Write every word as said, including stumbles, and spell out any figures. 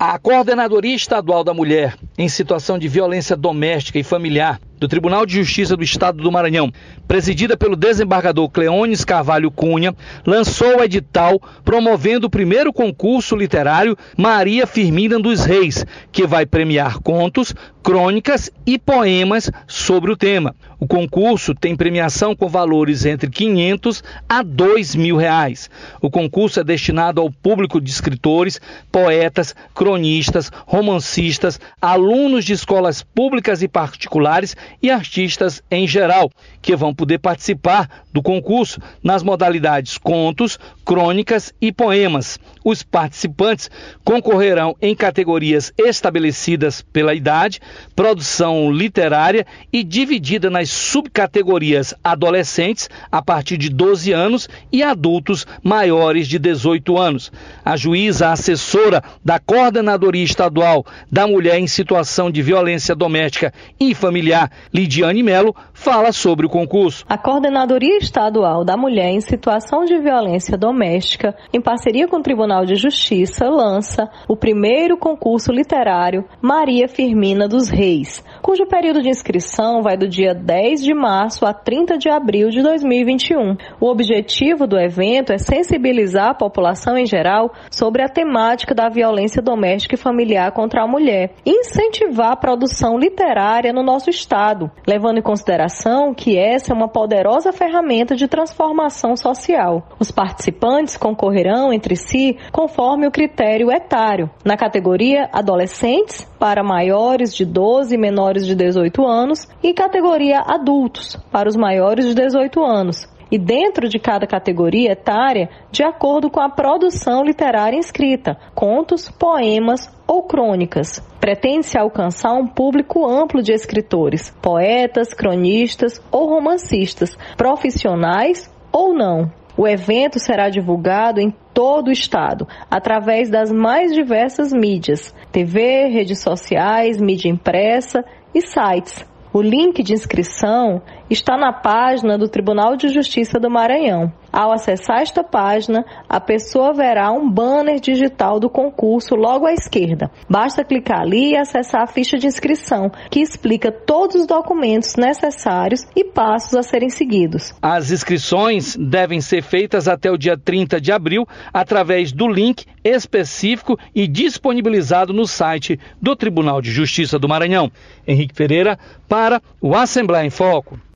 A Coordenadoria Estadual da Mulher em Situação de Violência Doméstica e Familiar do Tribunal de Justiça do Estado do Maranhão, presidida pelo desembargador Cleones Carvalho Cunha, lançou o edital promovendo o primeiro concurso literário Maria Firmina dos Reis, que vai premiar contos, crônicas e poemas sobre o tema. O concurso tem premiação com valores entre quinhentos a dois mil reais. O concurso é destinado ao público de escritores, poetas, cronistas, romancistas, alunos de escolas públicas e particulares e artistas em geral, que vão poder participar do concurso nas modalidades contos, crônicas e poemas. Os participantes concorrerão em categorias estabelecidas pela idade, produção literária e dividida nas subcategorias adolescentes a partir de doze anos e adultos maiores de dezoito anos. A juíza assessora da Coordenadoria Estadual da Mulher em Situação de Violência Doméstica e Familiar, Lidiane Melo, fala sobre o concurso. A Coordenadoria Estadual da Mulher em Situação de Violência Doméstica, em parceria com o Tribunal de Justiça, lança o primeiro concurso literário Maria Firmina dos Reis, cujo período de inscrição vai do dia dez de março a trinta de abril de dois mil e vinte e um. O objetivo do evento é sensibilizar a população em geral sobre a temática da violência doméstica e familiar contra a mulher e incentivar a produção literária no nosso estado, levando em consideração que essa é uma poderosa ferramenta de transformação social. Os participantes concorrerão entre si conforme o critério etário. Na categoria adolescentes, para maiores de doze e menores de dezoito anos, e categoria adultos, para os maiores de dezoito anos. E dentro de cada categoria etária, de acordo com a produção literária inscrita, contos, poemas ou crônicas. Pretende-se alcançar um público amplo de escritores, poetas, cronistas ou romancistas, profissionais ou não. O evento será divulgado em todo o estado, através das mais diversas mídias, T V, redes sociais, mídia impressa e sites. O link de inscrição está na página do Tribunal de Justiça do Maranhão. Ao acessar esta página, a pessoa verá um banner digital do concurso logo à esquerda. Basta clicar ali e acessar a ficha de inscrição, que explica todos os documentos necessários e passos a serem seguidos. As inscrições devem ser feitas até o dia trinta de abril através do link específico e disponibilizado no site do Tribunal de Justiça do Maranhão. Henrique Pereira para o Assembleia em Foco.